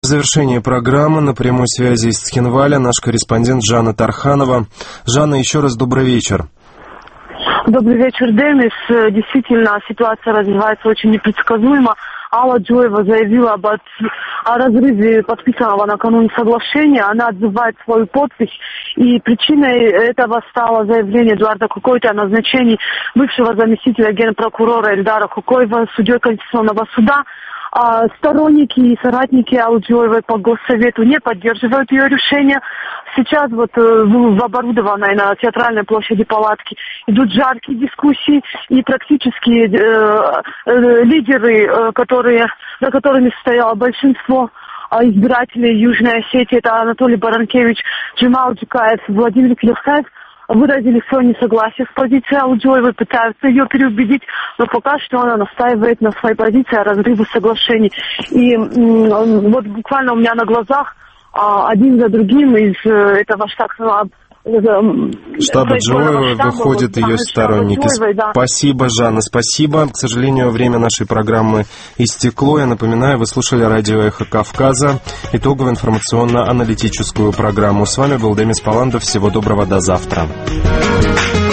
В завершении программы на прямой связи из Цхинваля наш корреспондент Жанна Тарханова. Жанна, еще раз добрый вечер. Добрый вечер, Денис. Действительно, ситуация развивается очень непредсказуемо. Алла Джоева заявила о разрыве подписанного накануне соглашения. Она отзывает свою подпись. И причиной этого стало заявление Эдуарда Кукойта о назначении бывшего заместителя генпрокурора Эльдара Кукоева судьей Конституционного суда. Сторонники и соратники Аллы Джоевой по Госсовету не поддерживают ее решение. Сейчас в оборудованной на Театральной площади палатки идут жаркие дискуссии, и практически лидеры, за которыми стояло большинство избирателей Южной Осетии, это Анатолий Баранкевич, Джемал Джукаев, Владимир Клюхаев, выразили свое несогласие с позицией Аллы Джоевой, пытаются ее переубедить, но пока что она настаивает на своей позиции о разрыве соглашений. И вот буквально у меня на глазах один за другим из этого штаба Джоевой выходят ее сторонники. Джоевой, да. Спасибо, Жанна, спасибо. К сожалению, время нашей программы истекло. Я напоминаю, вы слушали радио «Эхо Кавказа», итоговую информационно-аналитическую программу. С вами был Демис Паландов. Всего доброго, до завтра.